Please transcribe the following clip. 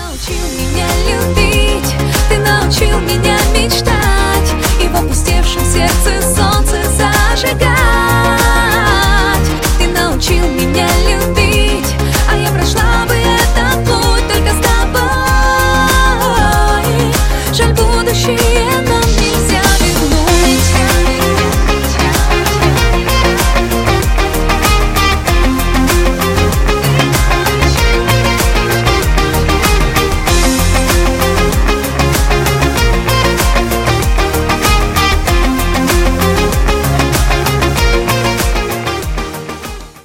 научил меня любить, ты научил меня мечтать, и в опустевшем сердце